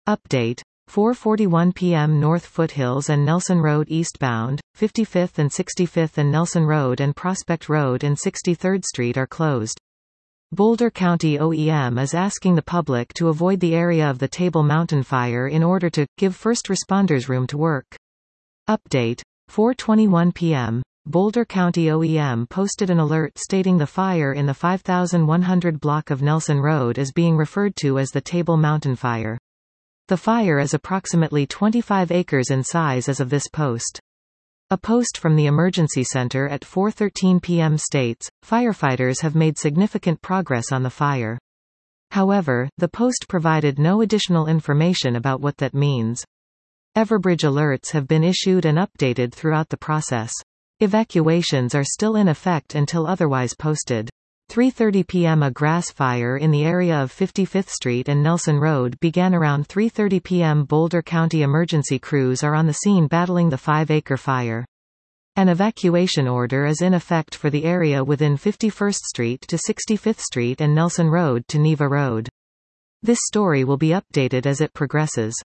Update. 4:41 p.m. North Foothills and Nelson Road eastbound, 55th and 65th and Nelson Road and Prospect Road and 63rd Street are closed. Boulder County OEM is asking the public to avoid the area of the Table Mountain fire in order to give first responders room to work. Update. 4:21 p.m. Boulder County OEM posted an alert stating the fire in the 5100 block of Nelson Road is being referred to as the Table Mountain fire. The fire is approximately 25 acres in size as of this post. A post from the Emergency Center at 4:13 p.m. states, firefighters have made significant progress on the fire. However, the post provided no additional information about what that means. Everbridge alerts have been issued and updated throughout the process. Evacuations are still in effect until otherwise posted. 3:30 p.m. A grass fire in the area of 55th Street and Nelson Road began around 3:30 p.m. Boulder County emergency crews are on the scene battling the 5-acre fire. An evacuation order is in effect for the area within 51st Street to 65th Street and Nelson Road to Neva Road. This story will be updated as it progresses.